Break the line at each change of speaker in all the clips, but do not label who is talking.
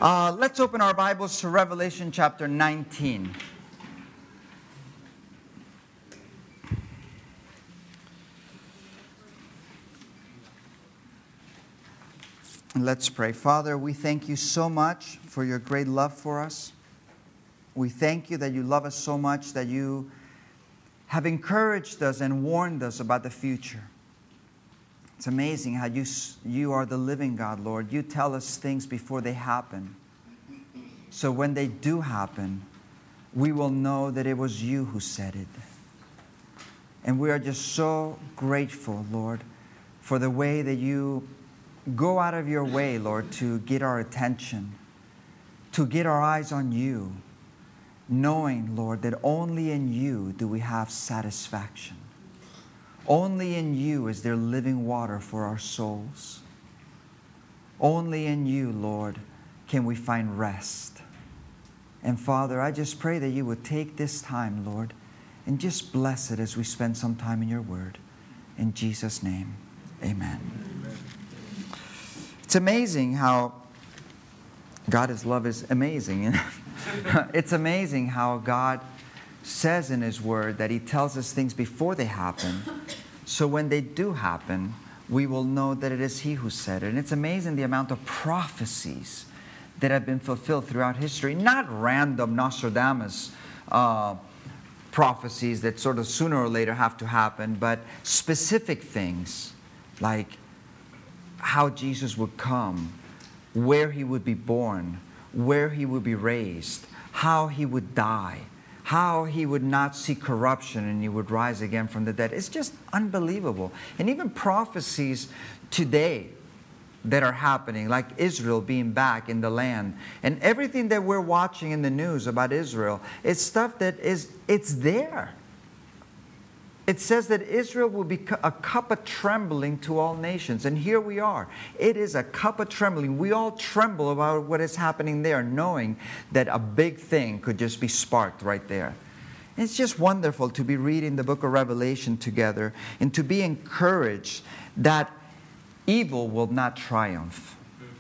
Let's open our Bibles to Revelation chapter 19. Let's pray. Father, we thank you so much for your great love for us. We thank you that you love us so much that you have encouraged us and warned us about the future. It's amazing how you are the living God, Lord. You tell us things before they happen. So when they do happen, we will know that it was you who said it. And we are just so grateful, Lord, for the way that you go out of your way, Lord, to get our attention, to get our eyes on you, knowing, Lord, that only in you do we have satisfaction. Only in you is there living water for our souls. Only in you, Lord, can we find rest. And Father, I just pray that you would take this time, Lord, and just bless it as we spend some time in your word. In Jesus' name, amen. It's amazing how God's love is amazing. It's amazing how God says in His Word that He tells us things before they happen. So when they do happen, we will know that it is He who said it. And it's amazing the amount of prophecies that have been fulfilled throughout history. Not random Nostradamus prophecies that sort of sooner or later have to happen, but specific things like how Jesus would come, where He would be born, where He would be raised, how He would die, how He would not see corruption and He would rise again from the dead. It's just unbelievable. And even prophecies today that are happening, like Israel being back in the land, and everything that we're watching in the news about Israel, it's stuff that it's there. It says that Israel will be a cup of trembling to all nations. And here we are. It is a cup of trembling. We all tremble about what is happening there, knowing that a big thing could just be sparked right there. And it's just wonderful to be reading the book of Revelation together and to be encouraged that evil will not triumph.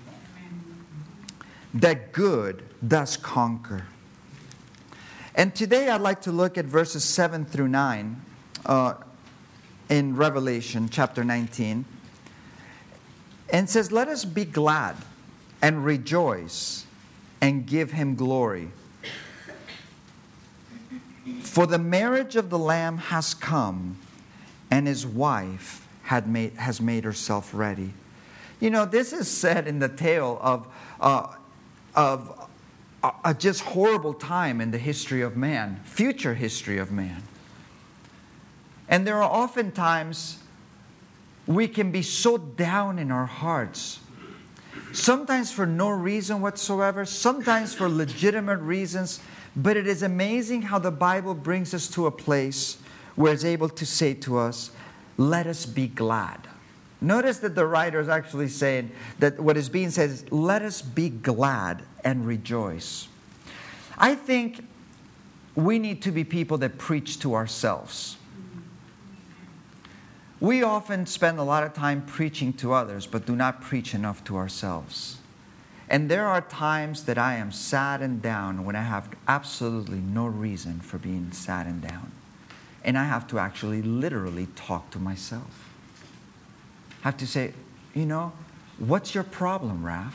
That good does conquer. And today I'd like to look at verses 7 through 9. In Revelation chapter 19, and says, "Let us be glad and rejoice and give Him glory. For the marriage of the Lamb has come, and His wife has made herself ready." You know, this is said in the tale of a just horrible time in the history of man, future history of man. And there are often times we can be so down in our hearts. Sometimes for no reason whatsoever. Sometimes for legitimate reasons. But it is amazing how the Bible brings us to a place where it's able to say to us, let us be glad. Notice that the writer is actually saying that what is being said is, let us be glad and rejoice. I think we need to be people that preach to ourselves. We often spend a lot of time preaching to others, but do not preach enough to ourselves. And there are times that I am sad and down when I have absolutely no reason for being sad and down. And I have to actually literally talk to myself. I have to say, you know, what's your problem, Raph?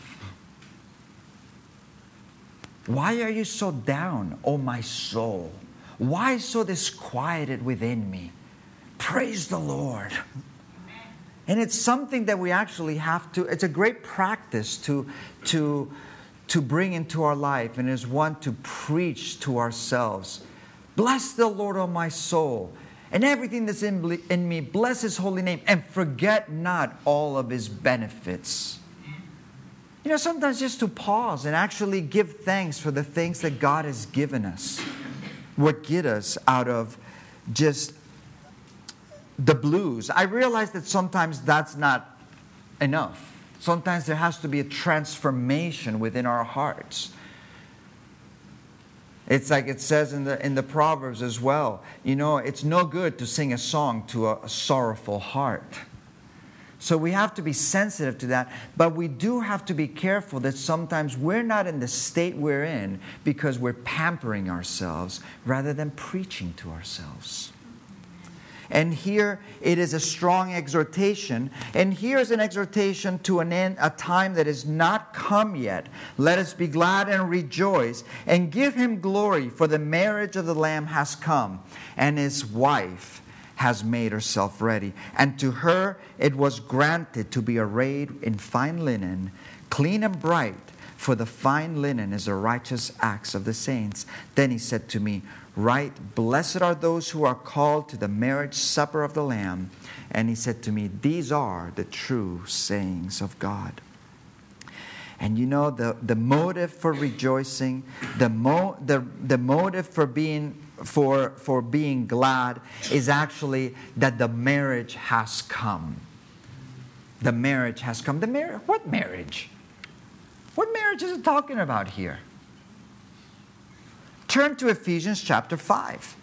Why are you so down, oh my soul? Why so disquieted within me? Praise the Lord. And it's something that we actually have to, it's a great practice to bring into our life, and is one to preach to ourselves. Bless the Lord, O my soul, and everything that's in me, bless His holy name, and forget not all of His benefits. You know, sometimes just to pause and actually give thanks for the things that God has given us. What get us out of just the blues. I realize that sometimes that's not enough. Sometimes there has to be a transformation within our hearts. It's like it says in the Proverbs as well. You know, it's no good to sing a song to a sorrowful heart. So we have to be sensitive to that. But we do have to be careful that sometimes we're not in the state we're in because we're pampering ourselves rather than preaching to ourselves. And here it is a strong exhortation. And here's an exhortation to an end, a time that is not come yet. Let us be glad and rejoice and give him glory, for the marriage of the Lamb has come, and his wife has made herself ready. And to her it was granted to be arrayed in fine linen, clean and bright, for the fine linen is the righteous acts of the saints. Then he said to me, Write, blessed are those who are called to the marriage supper of the Lamb. And he said to me, These are the true sayings of God. And you know, the motive for rejoicing, the motive for being glad is actually that the marriage has come. The marriage has come. What marriage? What marriage is it talking about here? Turn to Ephesians chapter 5.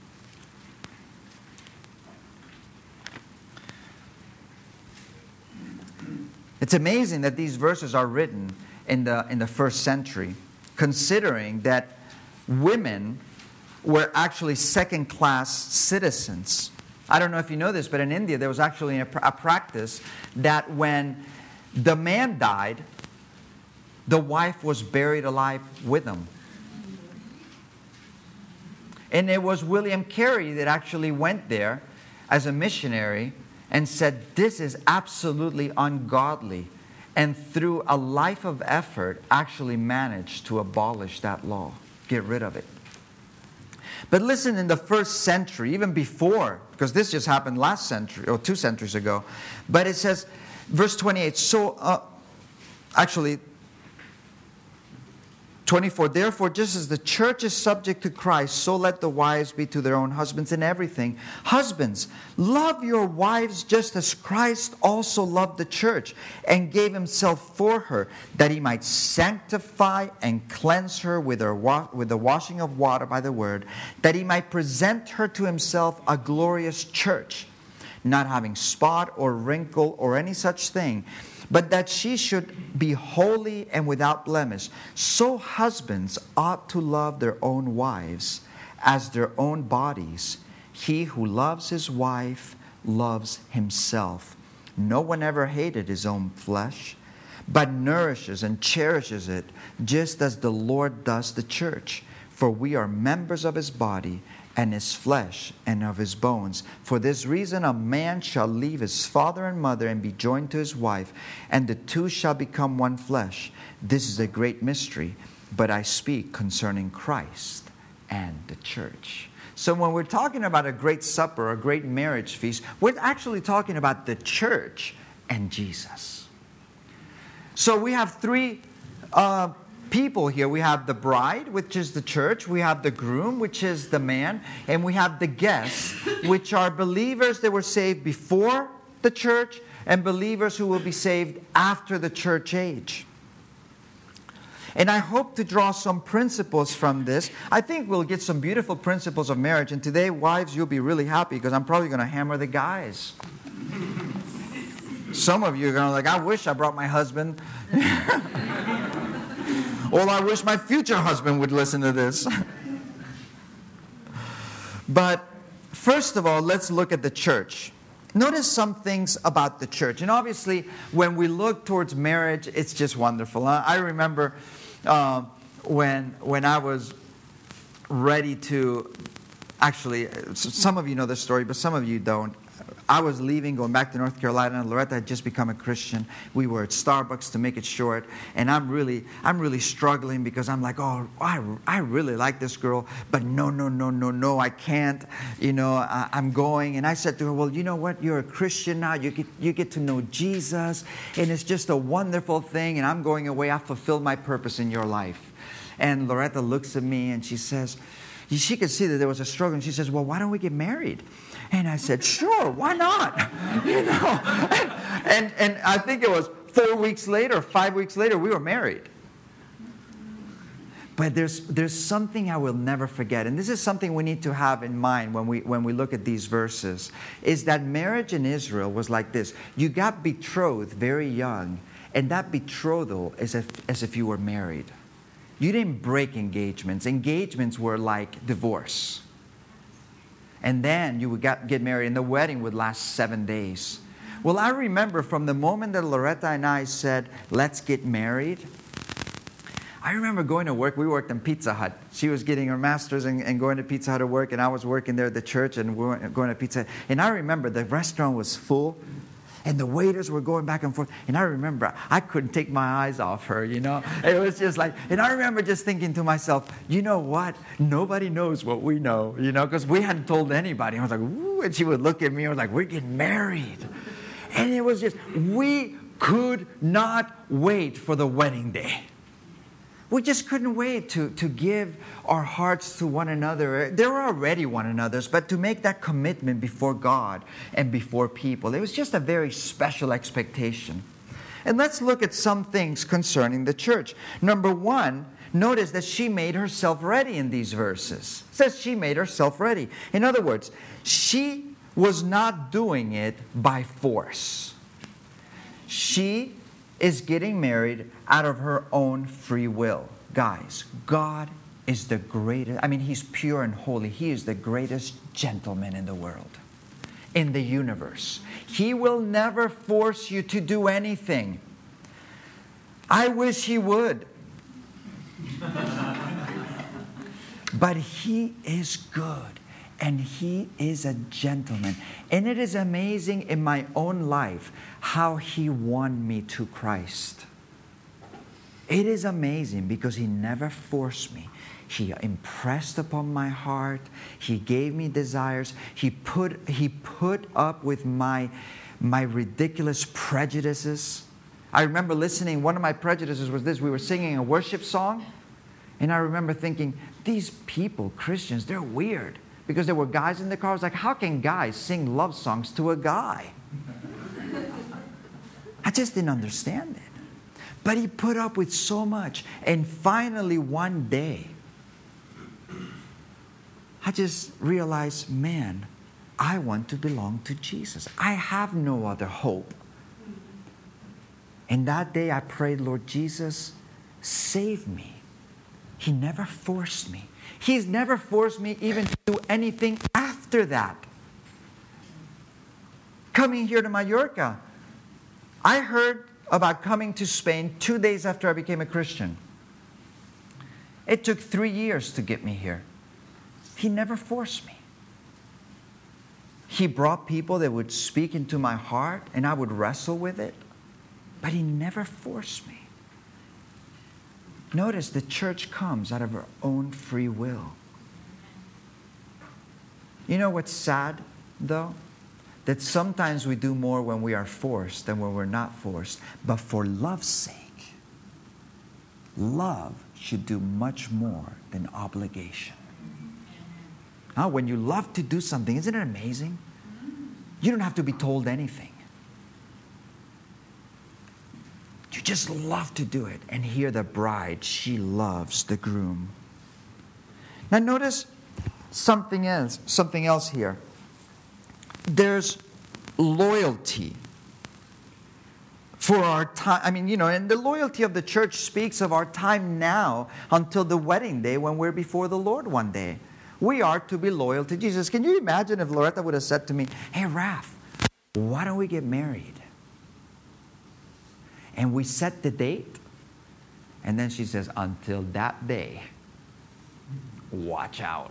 It's amazing that these verses are written in the first century, considering that women were actually second-class citizens. I don't know if you know this, but in India there was actually a practice that when the man died, the wife was buried alive with him. And it was William Carey that actually went there as a missionary and said, this is absolutely ungodly. And through a life of effort, actually managed to abolish that law, get rid of it. But listen, in the first century, even before, because this just happened last century, or 2 centuries ago, but it says, verse 28, 24, therefore, just as the church is subject to Christ, so let the wives be to their own husbands in everything. Husbands, love your wives just as Christ also loved the church and gave himself for her, that he might sanctify and cleanse her with the washing of water by the word, that he might present her to himself a glorious church, not having spot or wrinkle or any such thing, but that she should be holy and without blemish. So husbands ought to love their own wives as their own bodies. He who loves his wife loves himself. No one ever hated his own flesh, but nourishes and cherishes it, just as the Lord does the church. For we are members of his body, and his flesh and of his bones. For this reason a man shall leave his father and mother and be joined to his wife, and the two shall become one flesh. This is a great mystery, but I speak concerning Christ and the church. So when we're talking about a great supper, a great marriage feast, we're actually talking about the church and Jesus. So we have three people here. We have the bride, which is the church. We have the groom, which is the man. And we have the guests, which are believers that were saved before the church and believers who will be saved after the church age. And I hope to draw some principles from this. I think we'll get some beautiful principles of marriage. And today, wives, you'll be really happy because I'm probably going to hammer the guys. Some of you are going to I wish I brought my husband. Well, I wish my future husband would listen to this. But first of all, let's look at the church. Notice some things about the church. And obviously, when we look towards marriage, it's just wonderful. I remember when I was ready to, actually, some of you know this story, but some of you don't. I was leaving, going back to North Carolina, and Loretta had just become a Christian. We were at Starbucks, to make it short, and I'm really struggling because I'm like, oh, I really like this girl, but no, I can't. I'm going, and I said to her, well, you know what? You're a Christian now. You get to know Jesus, and it's just a wonderful thing. And I'm going away. I fulfilled my purpose in your life. And Loretta looks at me, and she says, she could see that there was a struggle, and she says, well, why don't we get married? And I said, sure, why not? And I think it was 4 weeks later, 5 weeks later, we were married. But there's something I will never forget, and this is something we need to have in mind when we look at these verses, is that marriage in Israel was like this. You got betrothed very young, and that betrothal is as if you were married. You didn't break engagements. Engagements were like divorce. And then you would get married, and the wedding would last 7 days. Well, I remember from the moment that Loretta and I said, let's get married, I remember going to work. We worked in Pizza Hut. She was getting her master's and going to Pizza Hut to work, and I was working there at the church and we were going to Pizza Hut. And I remember the restaurant was full, and the waiters were going back and forth. And I remember I couldn't take my eyes off her, you know. It was just like, and I remember just thinking to myself, you know what? Nobody knows what we know, you know, because we hadn't told anybody. I was like, ooh, and she would look at me and was like, we're getting married. And it was just, we could not wait for the wedding day. We just couldn't wait to give our hearts to one another. They were already one another's, but to make that commitment before God and before people. It was just a very special expectation. And let's look at some things concerning the church. Number one, notice that she made herself ready in these verses. It says she made herself ready. In other words, she was not doing it by force. She is getting married out of her own free will. Guys, God is the greatest. I mean, He's pure and holy. He is the greatest gentleman in the world, in the universe. He will never force you to do anything. I wish He would. But He is good. And He is a gentleman. And it is amazing in my own life how He won me to Christ. It is amazing because He never forced me. He impressed upon my heart. He gave me desires. He put up with my ridiculous prejudices. I remember listening. One of my prejudices was this. We were singing a worship song. And I remember thinking, these people, Christians, they're weird. Because there were guys in the car. I was like, how can guys sing love songs to a guy? I just didn't understand it. But He put up with so much. And finally, one day, I just realized, man, I want to belong to Jesus. I have no other hope. And that day I prayed, Lord Jesus, save me. He never forced me. He's never forced me even to do anything after that. Coming here to Mallorca, I heard about coming to Spain 2 days after I became a Christian. It took 3 years to get me here. He never forced me. He brought people that would speak into my heart, and I would wrestle with it. But He never forced me. Notice the church comes out of her own free will. You know what's sad, though? That sometimes we do more when we are forced than when we're not forced. But for love's sake, love should do much more than obligation. Now, when you love to do something, isn't it amazing? You don't have to be told anything. You just love to do it. And here the bride, she loves the groom. Now notice something else here. There's loyalty for our time. I mean, you know, and the loyalty of the church speaks of our time now until the wedding day when we're before the Lord one day. We are to be loyal to Jesus. Can you imagine if Loretta would have said to me, hey, Raph, why don't we get married? And we set the date. And then she says, until that day, watch out.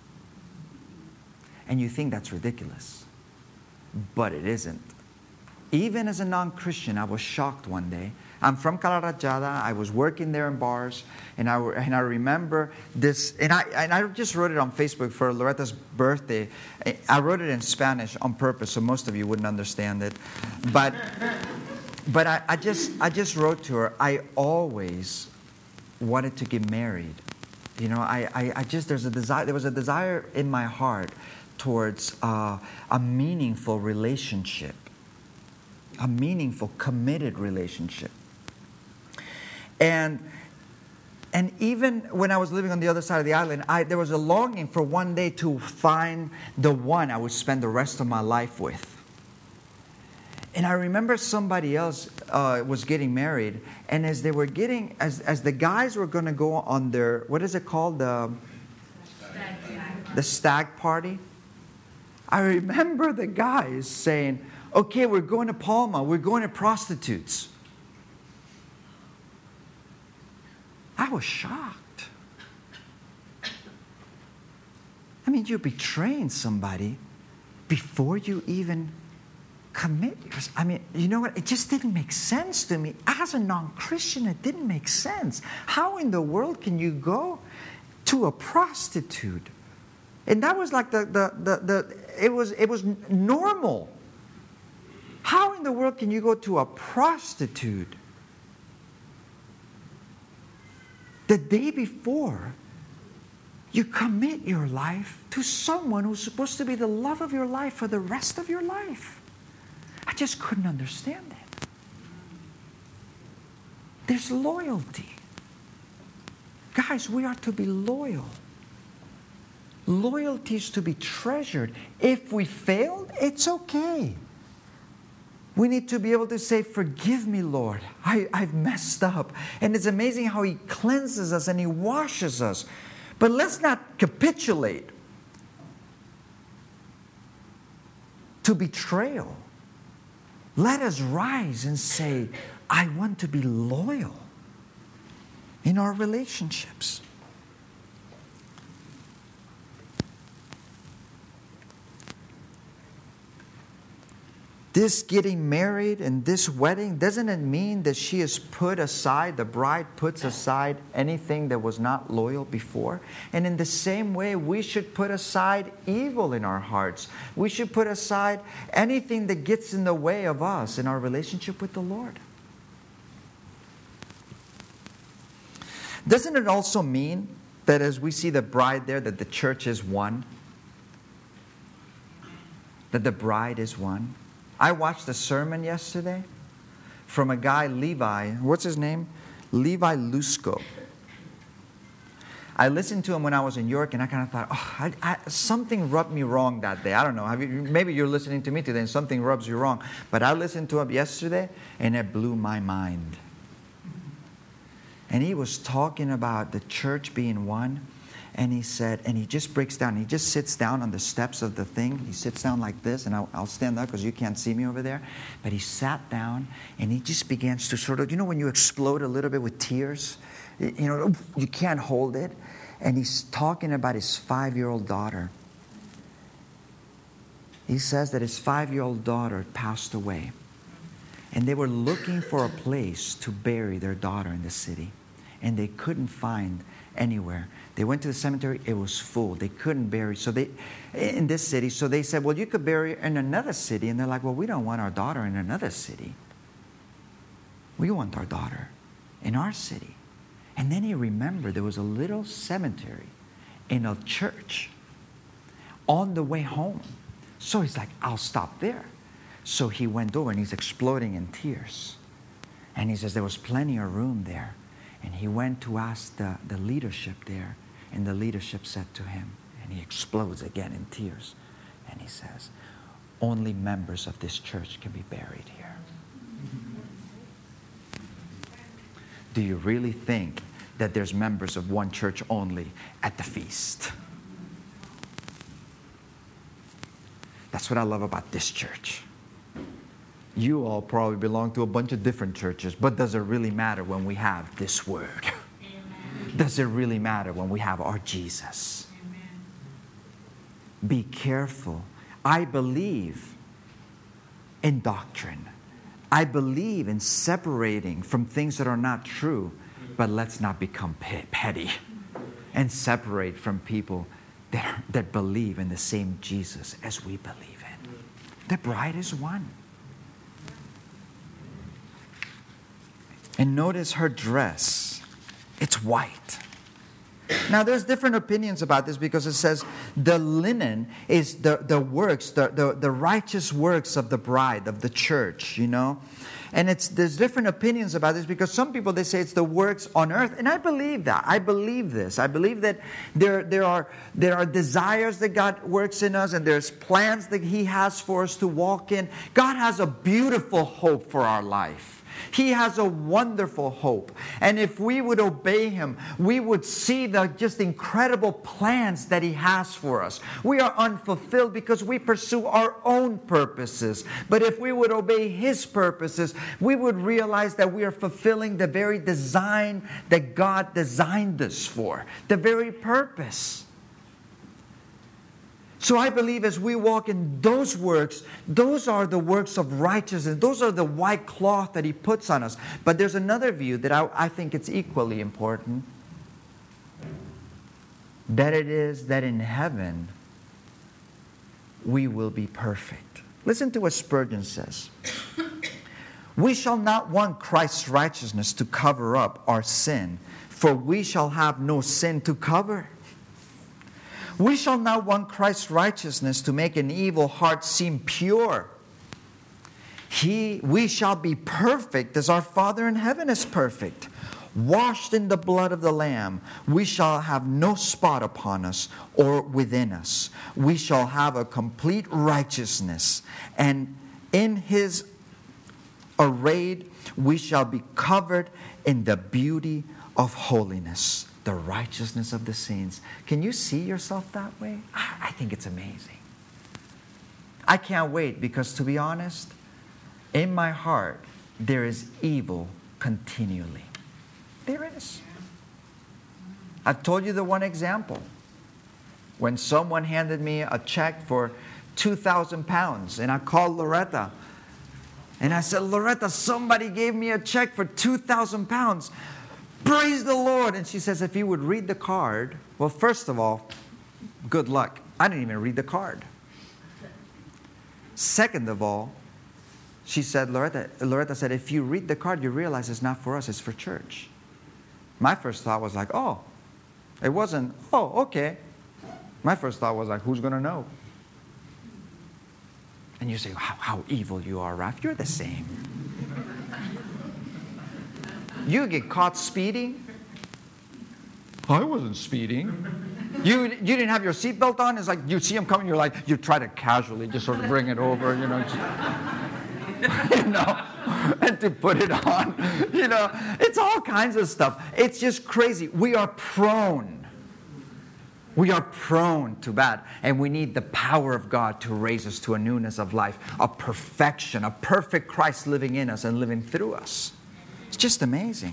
And you think that's ridiculous. But it isn't. Even as a non-Christian, I was shocked one day. I'm from Calarajada. I was working there in bars. And I remember this. And I just wrote it on Facebook for Loretta's birthday. I wrote it in Spanish on purpose so most of you wouldn't understand it. But I just wrote to her, I always wanted to get married. You know, there was a desire in my heart towards a meaningful relationship, a meaningful, committed relationship. And And even when I was living on the other side of the island, there was a longing for one day to find the one I would spend the rest of my life with. And I remember somebody else was getting married, and as they were as the guys were going to go on their, what is it called, the stag party. I remember the guys saying, "Okay, we're going to Palma. We're going to prostitutes." I was shocked. I mean, you're betraying somebody before you even commit. I mean, you know what? It just didn't make sense to me. As a non-Christian, it didn't make sense. How in the world can you go to a prostitute? And that was like it was normal. How in the world can you go to a prostitute the day before you commit your life to someone who's supposed to be the love of your life for the rest of your life? I just couldn't understand it. There's loyalty. Guys, we are to be loyal. Loyalty is to be treasured. If we failed, it's okay. We need to be able to say, "Forgive me, Lord. I've messed up." And it's amazing how He cleanses us and He washes us. But let's not capitulate to betrayal. Let us rise and say, "I want to be loyal in our relationships." This getting married and this wedding, doesn't it mean that she has put aside, the bride puts aside anything that was not loyal before? And in the same way, we should put aside evil in our hearts. We should put aside anything that gets in the way of us in our relationship with the Lord. Doesn't it also mean that as we see the bride there, that the church is one? That the bride is one? I watched a sermon yesterday from a guy, Levi. What's his name? Levi Lusko. I listened to him when I was in York, and I kind of thought, something rubbed me wrong that day. I don't know. Maybe you're listening to me today, and something rubs you wrong. But I listened to him yesterday, and it blew my mind. And he was talking about the church being one. And he said, and he just breaks down. He just sits down on the steps of the thing. He sits down like this, and I'll stand up because you can't see me over there. But he sat down, and he just begins to sort of, you know when you explode a little bit with tears? You know, you can't hold it. And he's talking about his 5-year-old daughter. He says that his 5-year-old daughter passed away. And they were looking for a place to bury their daughter in the city. And they couldn't find anywhere. They went to the cemetery, it was full. They couldn't bury in this city. So they said, "Well, you could bury her in another city." And they're like, "Well, we don't want our daughter in another city. We want our daughter in our city." And then he remembered there was a little cemetery in a church on the way home. So he's like, "I'll stop there." So he went over, and he's exploding in tears. And he says there was plenty of room there. And he went to ask the leadership there. And the leadership said to him, and he explodes again in tears. And he says, "Only members of this church can be buried here." Do you really think that there's members of one church only at the feast? That's what I love about this church. You all probably belong to a bunch of different churches, but does it really matter when we have this word? Amen. Does it really matter when we have our Jesus? Amen. Be careful. I believe in doctrine. I believe in separating from things that are not true, but let's not become petty and separate from people that believe in the same Jesus as we believe in. The bride is one. And notice her dress. It's white. Now, there's different opinions about this because it says the linen is the works, the righteous works of the bride, of the church, you know. And there's different opinions about this because some people, they say it's the works on earth. And I believe that. I believe this. I believe that there are desires that God works in us, and there's plans that He has for us to walk in. God has a beautiful hope for our life. He has a wonderful hope. And if we would obey Him, we would see the just incredible plans that He has for us. We are unfulfilled because we pursue our own purposes. But if we would obey His purposes, we would realize that we are fulfilling the very design that God designed us for. The very purpose. So I believe as we walk in those works, those are the works of righteousness. Those are the white cloth that He puts on us. But there's another view that I think it's equally important. That it is that in heaven, we will be perfect. Listen to what Spurgeon says. We shall not want Christ's righteousness to cover up our sin, for we shall have no sin to cover. We shall not want Christ's righteousness to make an evil heart seem pure. We shall be perfect as our Father in heaven is perfect. Washed in the blood of the Lamb, we shall have no spot upon us or within us. We shall have a complete righteousness, and in His arrayed we shall be covered in the beauty of holiness. The righteousness of the saints. Can you see yourself that way? I think it's amazing. I can't wait because, to be honest, in my heart, there is evil continually. There is. I've told you the one example. When someone handed me a check for 2,000 pounds, and I called Loretta, and I said, Loretta, somebody gave me a check for 2,000 pounds. Praise the Lord. And she says, if you would read the card, well, first of all, good luck. I didn't even read the card. Second of all, she said, Loretta said, if you read the card, you realize it's not for us, it's for church. My first thought was like, oh, it wasn't, oh, okay. My first thought was like, who's going to know? And you say, how evil you are, Ralph. You're the same. You get caught speeding. I wasn't speeding. You didn't have your seatbelt on. It's like you see him coming. You're like, you try to casually just sort of bring it over, you know, and to put it on. You know, it's all kinds of stuff. It's just crazy. We are prone to bad. And we need the power of God to raise us to a newness of life, a perfection, a perfect Christ living in us and living through us. It's just amazing.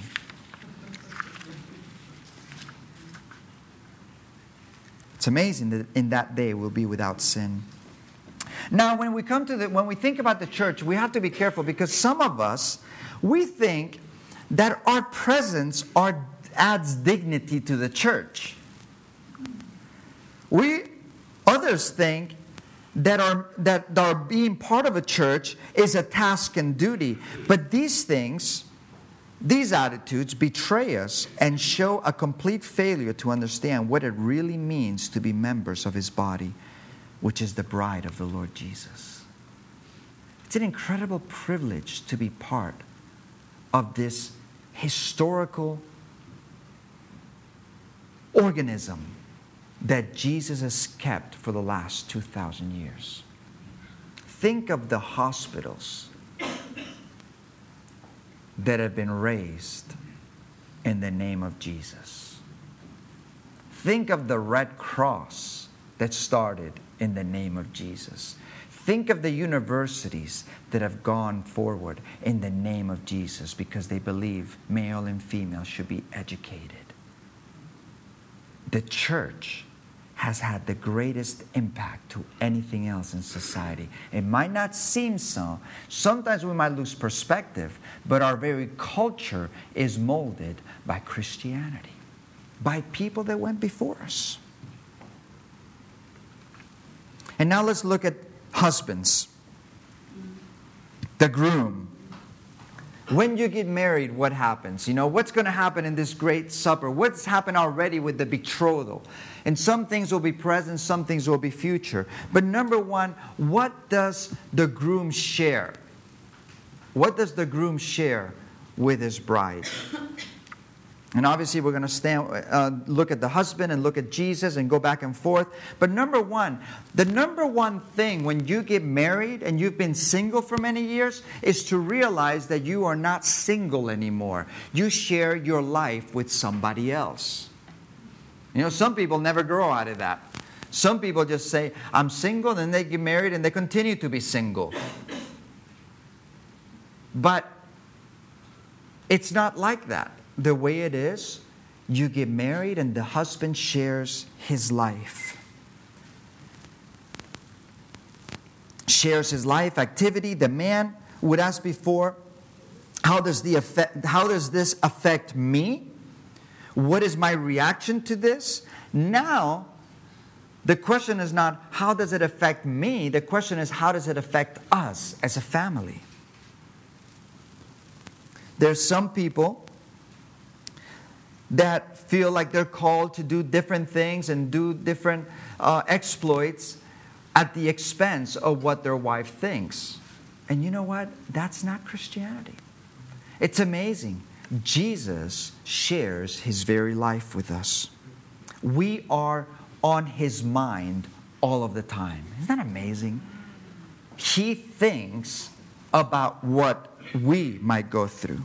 It's amazing that in that day we'll be without sin. Now, when we think about the church, we have to be careful because some of us, we think that our presence adds dignity to the church. Others think that our being part of a church is a task and duty, but these attitudes betray us and show a complete failure to understand what it really means to be members of His body, which is the bride of the Lord Jesus. It's an incredible privilege to be part of this historical organism that Jesus has kept for the last 2,000 years. Think of the hospitals that have been raised in the name of Jesus. Think of the Red Cross that started in the name of Jesus. Think of the universities that have gone forward in the name of Jesus because they believe male and female should be educated. The church has had the greatest impact to anything else in society. It might not seem so. Sometimes we might lose perspective, but our very culture is molded by Christianity, by people that went before us. And now let's look at husbands. The groom. When you get married, what happens? You know, what's going to happen in this great supper? What's happened already with the betrothal? And some things will be present, some things will be future. But number one, what does the groom share? What does the groom share with his bride? And obviously we're going to look at the husband and look at Jesus and go back and forth. But number one, the number one thing when you get married and you've been single for many years is to realize that you are not single anymore. You share your life with somebody else. You know, some people never grow out of that. Some people just say, I'm single, then they get married and they continue to be single. But it's not like that. The way it is, you get married and the husband shares his life. Shares his life activity. The man would ask before, how does this affect me? What is my reaction to this? Now, the question is not, how does it affect me? The question is, how does it affect us as a family? There's some people that feel like they're called to do different things and do different exploits at the expense of what their wife thinks. And you know what? That's not Christianity. It's amazing. Jesus shares his very life with us. We are on his mind all of the time. Isn't that amazing? He thinks about what we might go through.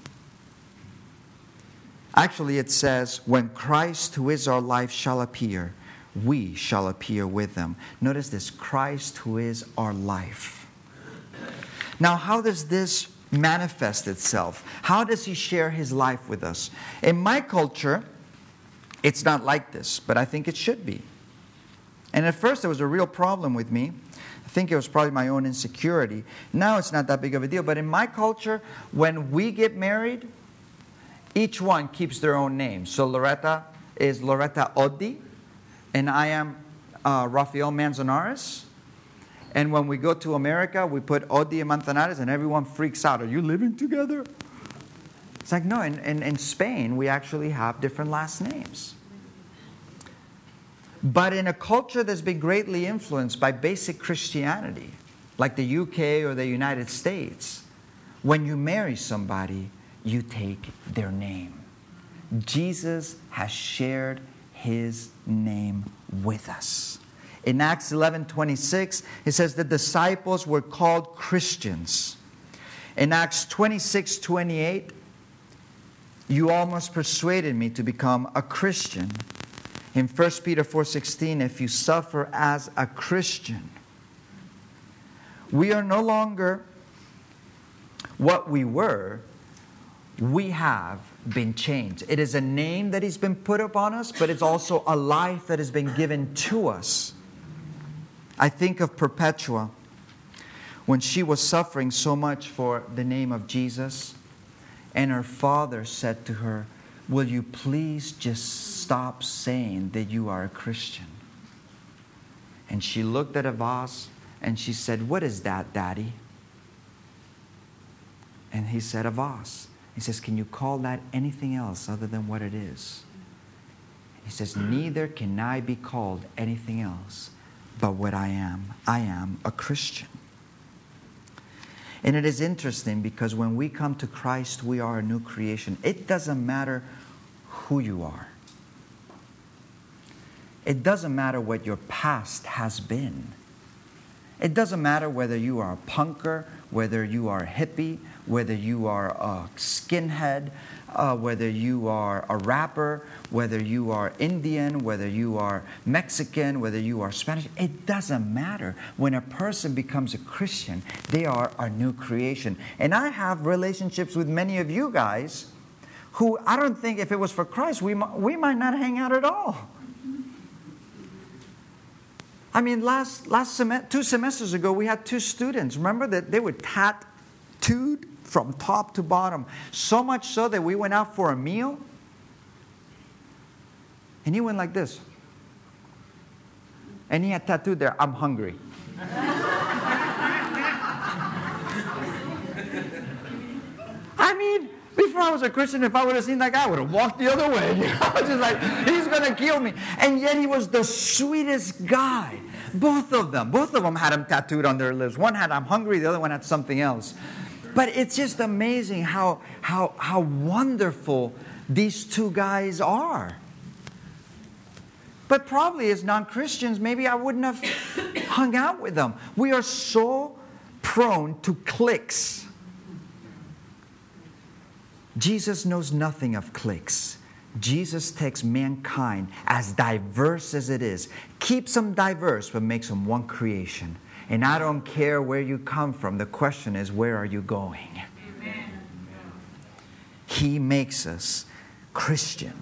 Actually, it says, when Christ, who is our life, shall appear, we shall appear with him. Notice this, Christ, who is our life. Now, how does this manifest itself? How does he share his life with us? In my culture, it's not like this, but I think it should be. And at first, there was a real problem with me. I think it was probably my own insecurity. Now, it's not that big of a deal. But in my culture, when we get married, each one keeps their own name. So Loretta is Loretta Oddi, and I am Rafael Manzanares. And when we go to America, we put Oddi and Manzanares, and everyone freaks out. Are you living together? It's like, no, in Spain, we actually have different last names. But in a culture that's been greatly influenced by basic Christianity, like the UK or the United States, when you marry somebody, you take their name. Jesus has shared his name with us. In Acts 11:26, it says the disciples were called Christians. In Acts 26:28, you almost persuaded me to become a Christian. In 1 Peter 4:16, if you suffer as a Christian, we are no longer what we were. We have been changed. It is a name that has been put upon us, but it's also a life that has been given to us. I think of Perpetua when she was suffering so much for the name of Jesus, and her father said to her, will you please just stop saying that you are a Christian? And she looked at Avaz and she said, what is that, Daddy? And he said, Avaz. He says, can you call that anything else other than what it is? He says, neither can I be called anything else but what I am. I am a Christian. And it is interesting because when we come to Christ, we are a new creation. It doesn't matter who you are. It doesn't matter what your past has been. It doesn't matter whether you are a punker, whether you are a hippie, whether you are a skinhead, whether you are a rapper, whether you are Indian, whether you are Mexican, whether you are Spanish. It doesn't matter. When a person becomes a Christian, they are a new creation. And I have relationships with many of you guys who I don't think if it was for Christ, we might not hang out at all. I mean, two semesters ago, we had 2 students. Remember that they were tattooed from top to bottom. So much so that we went out for a meal. And he went like this. And he had tattooed there, I'm hungry. I Before I was a Christian, if I would have seen that guy, I would have walked the other way. Just like, he's going to kill me. And yet he was the sweetest guy. Both of them had him tattooed on their lips. One had, "I'm hungry," the other one had something else. But it's just amazing how wonderful these two guys are. But probably as non-Christians, maybe I wouldn't have hung out with them. We are so prone to cliques. Jesus knows nothing of cliques. Jesus takes mankind, as diverse as it is, keeps them diverse, but makes them one creation. And I don't care where you come from. The question is, where are you going? Amen. He makes us Christian.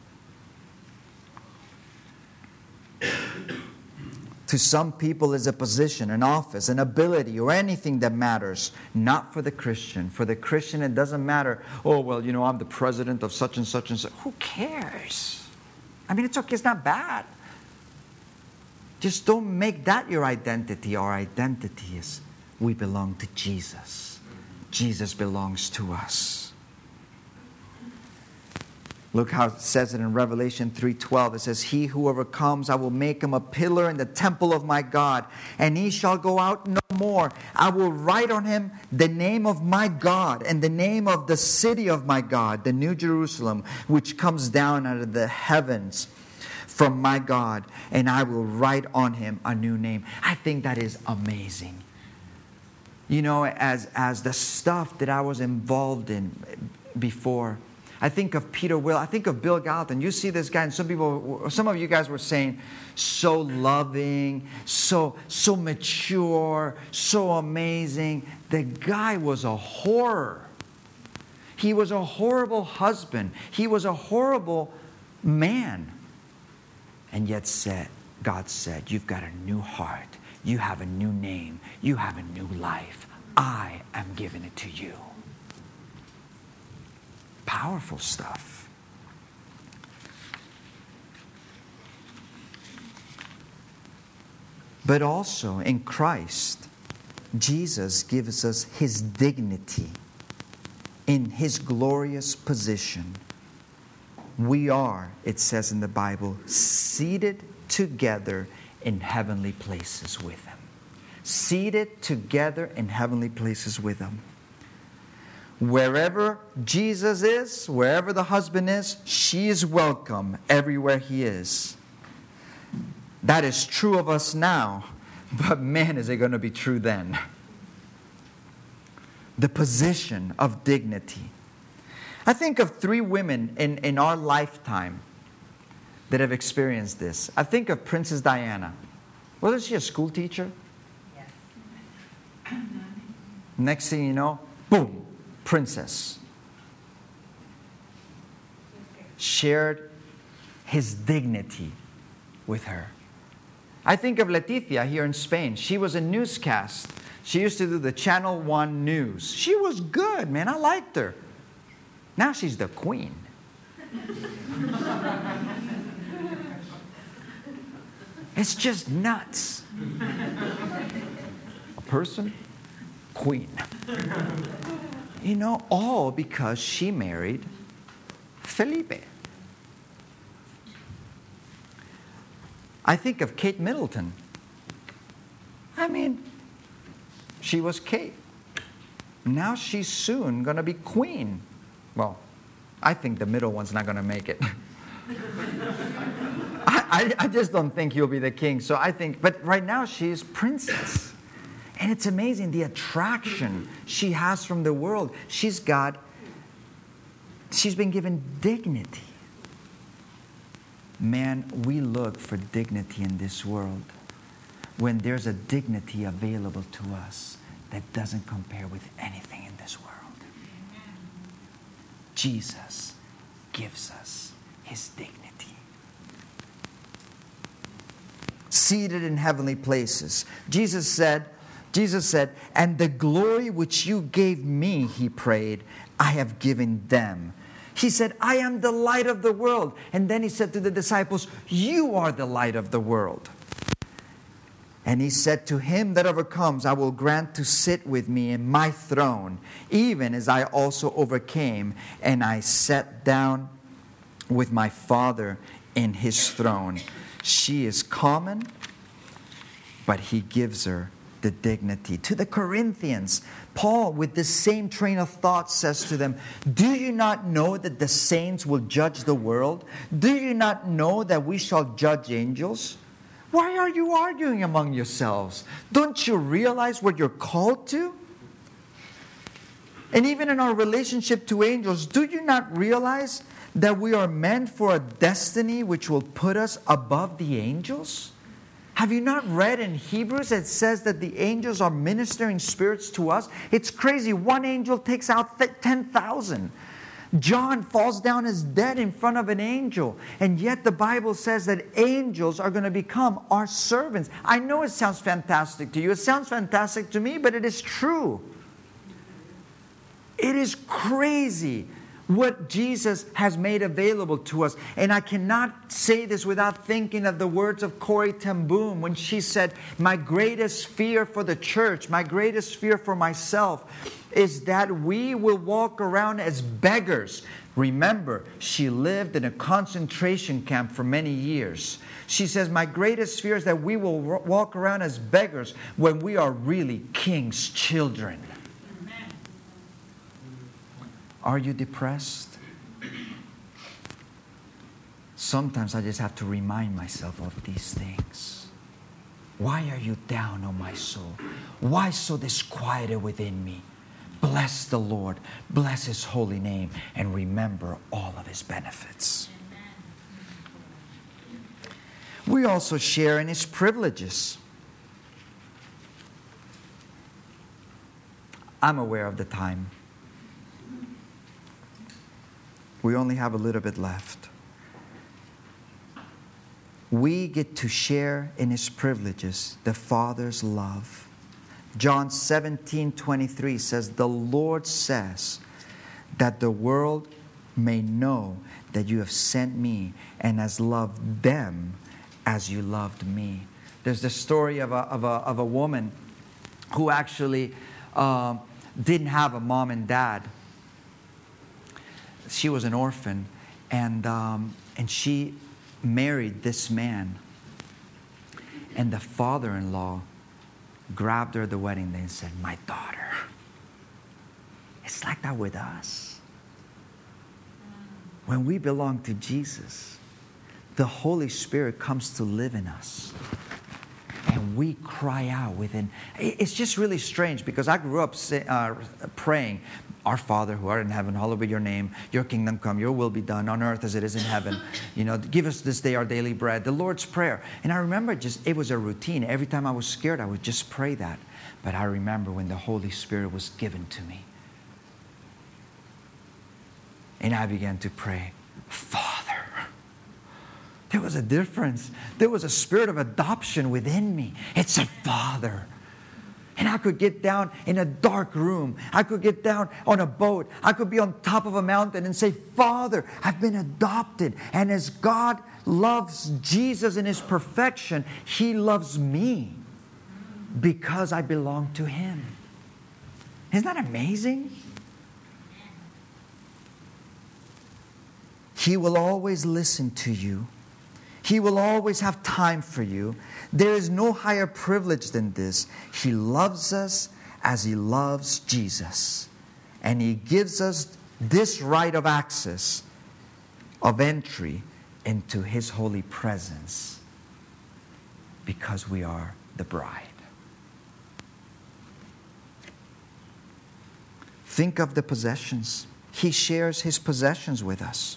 To some people, it's a position, an office, an ability, or anything that matters. Not for the Christian. For the Christian, it doesn't matter. "Oh, well, I'm the president of such and such and such." Who cares? It's okay. It's not bad. Just don't make that your identity. Our identity is we belong to Jesus. Jesus belongs to us. Look how it says it in Revelation 3:12. It says, "He who overcomes, I will make him a pillar in the temple of my God, and he shall go out no more. I will write on him the name of my God and the name of the city of my God, the New Jerusalem, which comes down out of the heavens from my God, and I will write on him a new name." I think that is amazing. As the stuff that I was involved in before, I think of Peter Will. I think of Bill Gallatin. You see this guy, and some of you guys were saying, so loving, so mature, so amazing. The guy was a horror. He was a horrible husband. He was a horrible man. And yet God said, "You've got a new heart. You have a new name. You have a new life. I am giving it to you." Powerful stuff. But also in Christ, Jesus gives us his dignity in his glorious position. We are, it says in the Bible, seated together in heavenly places with him. Seated together in heavenly places with him. Wherever Jesus is, wherever the husband is, she is welcome everywhere he is. That is true of us now, but man, is it going to be true then. The position of dignity. I think of 3 women in our lifetime that have experienced this. I think of Princess Diana. Wasn't she a school teacher? Yes. Next thing you know, boom. Princess. Shared his dignity with her. I think of Leticia here in Spain. She was a newscast. She used to do the Channel 1 news. She was good, man. I liked her. Now she's the queen. It's just nuts. A person, queen. All because she married Felipe. I think of Kate Middleton. She was Kate. Now she's soon going to be queen. Well, I think the middle one's not going to make it. I just don't think he'll be the king. But right now she's princess. And it's amazing the attraction she has from the world. She's been given dignity. Man, we look for dignity in this world when there's a dignity available to us that doesn't compare with anything in this world. Jesus gives us his dignity. Seated in heavenly places. Jesus said, "And the glory which you gave me," he prayed, "I have given them." He said, "I am the light of the world." And then he said to the disciples, "You are the light of the world." And he said, to him that overcomes, I will grant to sit with me in my throne, even as I also overcame, and I sat down with my Father in his throne. She is common, but he gives her the dignity. To the Corinthians, Paul, with the same train of thought, says to them, do you not know that the saints will judge the world? Do you not know that we shall judge angels? Why are you arguing among yourselves? Don't you realize what you're called to? And even in our relationship to angels, do you not realize that we are meant for a destiny which will put us above the angels? Have you not read in Hebrews it says that the angels are ministering spirits to us? It's crazy. One angel takes out 10,000. John falls down as dead in front of an angel. And yet the Bible says that angels are going to become our servants. I know it sounds fantastic to you. It sounds fantastic to me, but it is true. It is crazy what Jesus has made available to us. And I cannot say this without thinking of the words of Corrie ten Boom when she said, my greatest fear for the church, my greatest fear for myself is that we will walk around as beggars. Remember, she lived in a concentration camp for many years. She says, my greatest fear is that we will walk around as beggars when we are really king's children. Amen. Are you depressed? Sometimes I just have to remind myself of these things. Why are you down, O my soul? Why so disquieted within me? Bless the Lord, bless His holy name, and remember all of His benefits. We also share in His privileges. I'm aware of the time. We only have a little bit left. We get to share in His privileges the Father's love. John 17:23 says, the Lord says that the world may know that you have sent me and has loved them as you loved me. There's the story of a woman who actually didn't have a mom and dad. She was an orphan, and she married this man. And the father-in-law grabbed her at the wedding day and said, my daughter. It's like that with us. When we belong to Jesus, the Holy Spirit comes to live in us. And we cry out within. It's just really strange because I grew up praying, our Father who art in heaven, hallowed be your name. Your kingdom come, your will be done on earth as it is in heaven. Give us this day our daily bread. The Lord's Prayer. And I remember it was a routine. Every time I was scared, I would just pray that. But I remember when the Holy Spirit was given to me. And I began to pray, Father. There was a difference. There was a spirit of adoption within me. It's a Father. And I could get down in a dark room. I could get down on a boat. I could be on top of a mountain and say, Father, I've been adopted. And as God loves Jesus in His perfection, He loves me because I belong to Him. Isn't that amazing? He will always listen to you. He will always have time for you. There is no higher privilege than this. He loves us as He loves Jesus. And He gives us this right of access, of entry into His holy presence because we are the bride. Think of the possessions. He shares His possessions with us.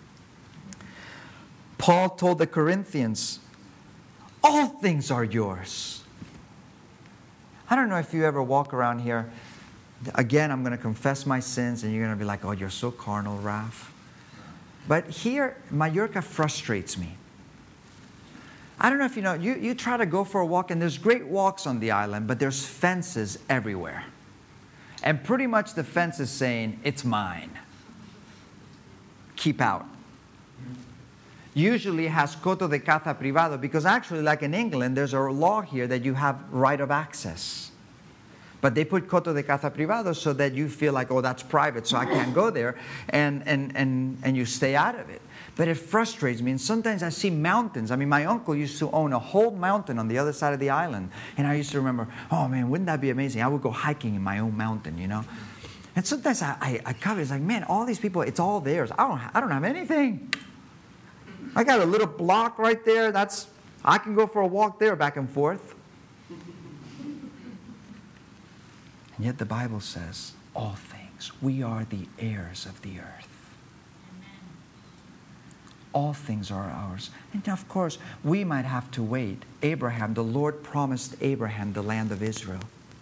Paul told the Corinthians, all things are yours. I don't know if you ever walk around here. Again, I'm going to confess my sins, and you're going to be like, oh, you're so carnal, Raph. But here, Mallorca frustrates me. I don't know if you know, you try to go for a walk, and there's great walks on the island, but there's fences everywhere. And pretty much the fence is saying, it's mine. Keep out. usually has coto de caza privado, because actually, like in England, there's a law here that you have right of access. But they put coto de caza privado so that you feel like, oh, that's private, so I can't go there, and you stay out of it. But it frustrates me, and sometimes I see mountains. I mean, my uncle used to own a whole mountain on the other side of the island, and I used to remember, oh man, wouldn't that be amazing? I would go hiking in my own mountain, you know. And sometimes I cover. It's like, man, all these people, it's all theirs. I don't have anything. I got a little block right there. I can go for a walk there, back and forth. And yet the Bible says, all things, we are the heirs of the earth. All things are ours. And of course, we might have to wait. Abraham, the Lord promised Abraham the land of Israel.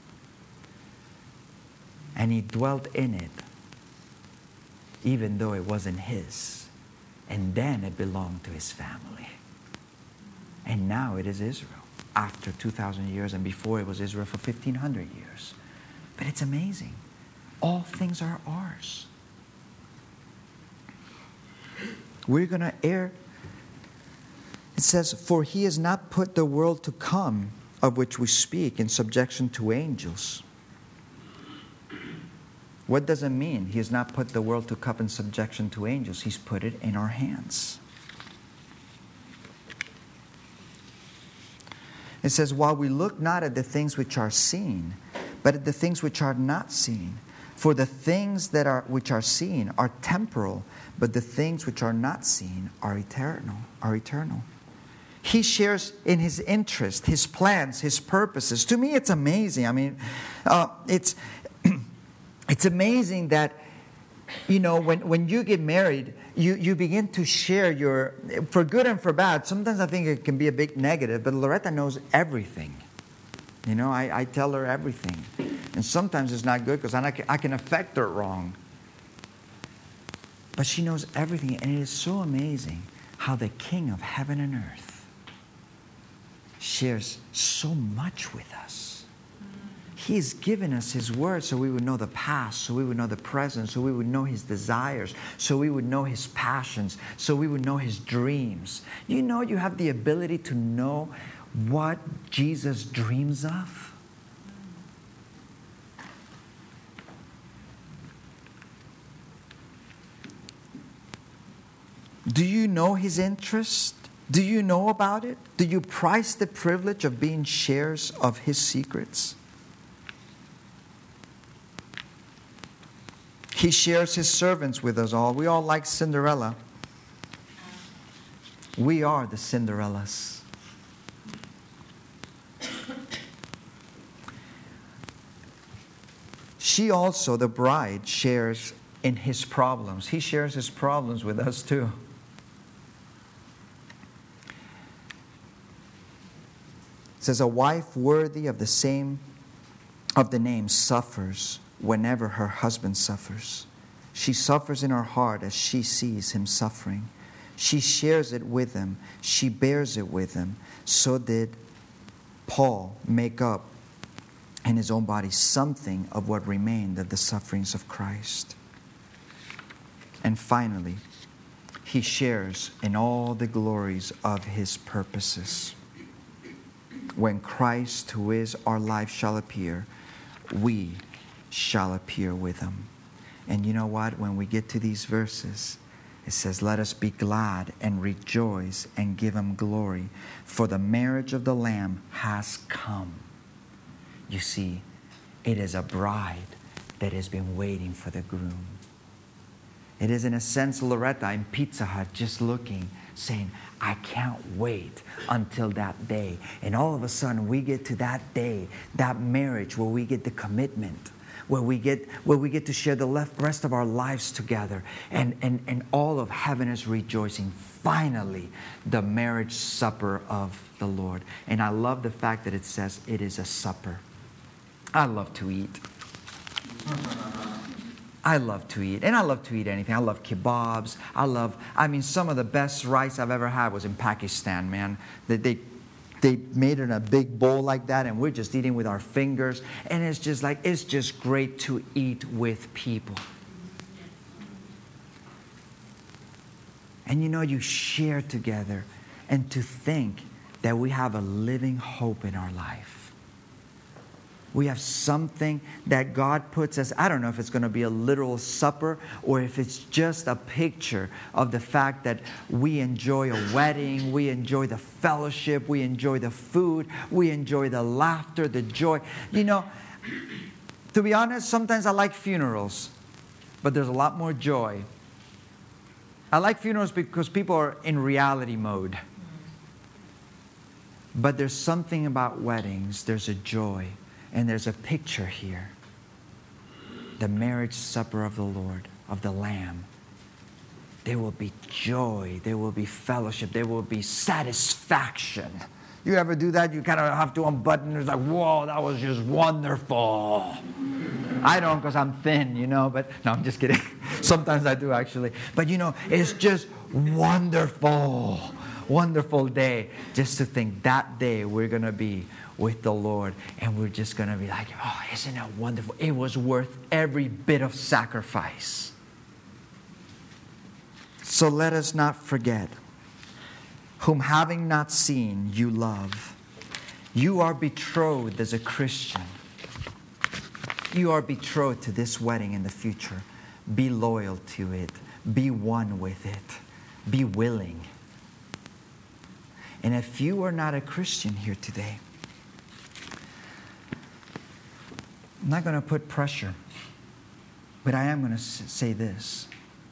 And he dwelt in it, even though it wasn't his. And then it belonged to his family. And now it is Israel, after 2,000 years, and before it was Israel for 1,500 years. But it's amazing. All things are ours. We're going to err. It says, for he has not put the world to come, of which we speak, in subjection to angels. What does it mean? He has not put the world to come in subjection to angels. He's put it in our hands. It says, while we look not at the things which are seen, but at the things which are not seen. For the things which are seen are temporal, but the things which are not seen are eternal. He shares in his interest, his plans, his purposes. To me, it's amazing. I mean, it's amazing that, you know, when you get married, you begin to share your, for good and for bad. Sometimes I think it can be a big negative, but Loretta knows everything. You know, I tell her everything. And sometimes it's not good because I can affect her wrong. But she knows everything. And it is so amazing how the King of heaven and earth shares so much with us. He's given us His word so we would know the past, so we would know the present, so we would know His desires, so we would know His passions, so we would know His dreams. You know you have the ability to know what Jesus dreams of? Do you know His interest? Do you know about it? Do you prize the privilege of being sharers of His secrets? He shares His servants with us all. We all like Cinderella. We are the Cinderellas. She also, the bride, shares in His problems. He shares His problems with us too. It says, a wife worthy of the name suffers whenever her husband suffers. She suffers in her heart as she sees him suffering. She shares it with him. She bears it with him. So did Paul make up in his own body something of what remained of the sufferings of Christ. And finally, he shares in all the glories of His purposes. When Christ, who is our life, shall appear, we shall appear with Him. And you know what? When we get to these verses, it says, let us be glad and rejoice and give Him glory, for the marriage of the Lamb has come. You see, it is a bride that has been waiting for the groom. It is, in a sense, Loretta in Pizza Hut just looking, saying, I can't wait until that day. And all of a sudden, we get to that day, that marriage where we get the commitment, where we get to share the rest of our lives together. And all of heaven is rejoicing. Finally, the marriage supper of the Lord. And I love the fact that it says it is a supper. I love to eat. I love to eat. And I love to eat anything. I love kebabs. Some of the best rice I've ever had was in Pakistan, man. They made it in a big bowl like that, and we're just eating with our fingers. And it's just great to eat with people. And you share together. And to think that we have a living hope in our life. We have something that God puts us. I don't know if it's going to be a literal supper or if it's just a picture of the fact that we enjoy a wedding, we enjoy the fellowship, we enjoy the food, we enjoy the laughter, the joy. To be honest, sometimes I like funerals, but there's a lot more joy. I like funerals because people are in reality mode. But there's something about weddings, there's a joy. And there's a picture here. The marriage supper of the Lord, of the Lamb. There will be joy. There will be fellowship. There will be satisfaction. You ever do that? You kind of have to unbutton. It's like, whoa, that was just wonderful. I don't because I'm thin, but no, I'm just kidding. Sometimes I do actually. But it's just wonderful. Wonderful day. Just to think that day we're going to be with the Lord, and we're just going to be like, oh, isn't that wonderful? It was worth every bit of sacrifice. So let us not forget, whom having not seen, you love. You are betrothed as a Christian. You are betrothed to this wedding in the future. Be loyal to it. Be one with it. Be willing. And if you are not a Christian here today, I'm not going to put pressure, but I am going to say this.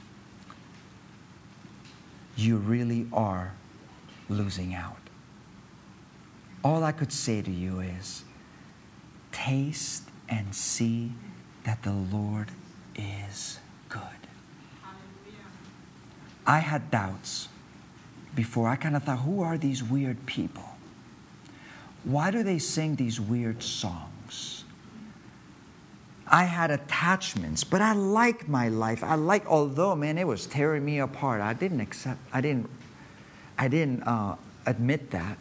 You really are losing out. All I could say to you is, taste and see that the Lord is good. Hallelujah. I had doubts before. I kind of thought, who are these weird people? Why do they sing these weird songs? I had attachments, but I like my life. Although, man, it was tearing me apart. I didn't admit that.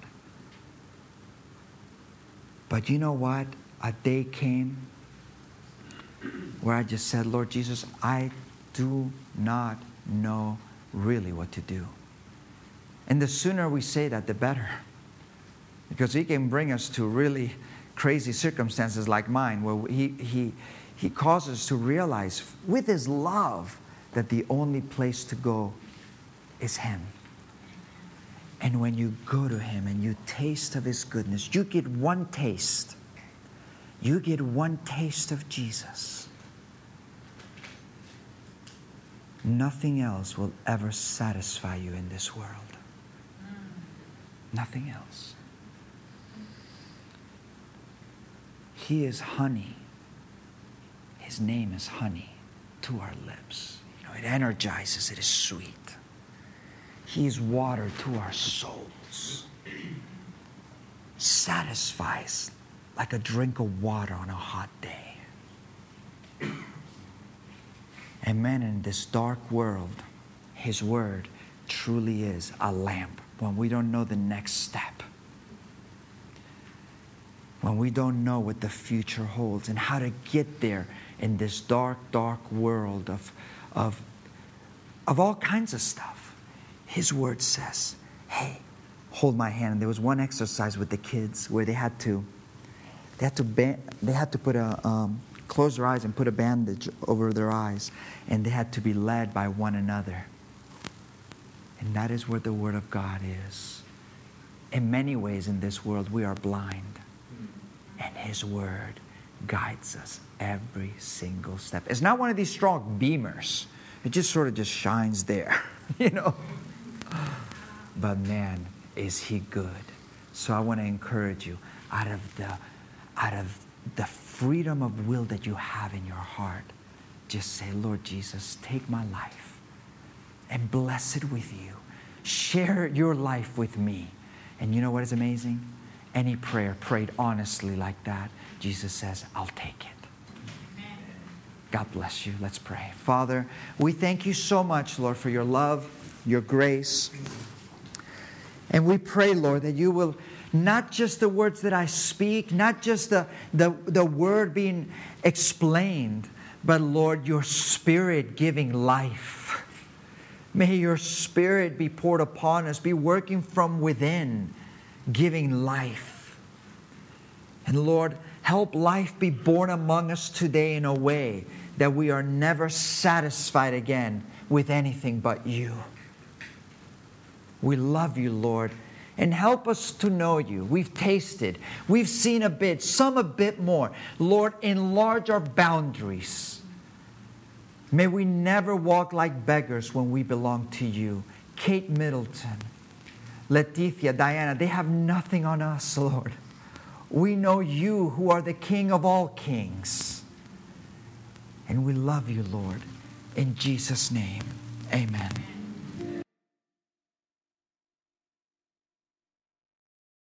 But you know what? A day came where I just said, Lord Jesus, I do not know really what to do. And the sooner we say that, the better. Because He can bring us to really crazy circumstances like mine, where He causes us to realize with His love that the only place to go is Him. And when you go to Him and you taste of His goodness, you get one taste. You get one taste of Jesus. Nothing else will ever satisfy you in this world. Nothing else. He is honey. His name is honey to our lips. It energizes, it is sweet. He is water to our souls. Satisfies like a drink of water on a hot day. And man, in this dark world, His word truly is a lamp when we don't know the next step. When we don't know what the future holds and how to get there in this dark, dark world of all kinds of stuff. His word says, hey, hold my hand. And there was one exercise with the kids where they had to put close their eyes and put a bandage over their eyes, and they had to be led by one another. And that is where the Word of God is. In many ways in this world we are blind, and His Word guides us every single step. It's not one of these strong beamers. It just sort of just shines there, But man, is He good. So I want to encourage you, out of the freedom of will that you have in your heart, just say, Lord Jesus, take my life and bless it with you. Share your life with me. And you know what is amazing? Any prayer prayed honestly like that, Jesus says, I'll take it. God bless you. Let's pray. Father, we thank you so much, Lord, for your love, your grace. And we pray, Lord, that you will, not just the words that I speak, not just the word being explained, but Lord, your Spirit giving life. May your Spirit be poured upon us, be working from within, giving life. And Lord, help life be born among us today in a way that we are never satisfied again with anything but you. We love you, Lord, and help us to know you. We've tasted, we've seen a bit, some a bit more. Lord, enlarge our boundaries. May we never walk like beggars when we belong to you. Kate Middleton, Leticia, Diana, they have nothing on us, Lord. We know you, who are the King of all kings. And we love you, Lord. In Jesus' name, amen.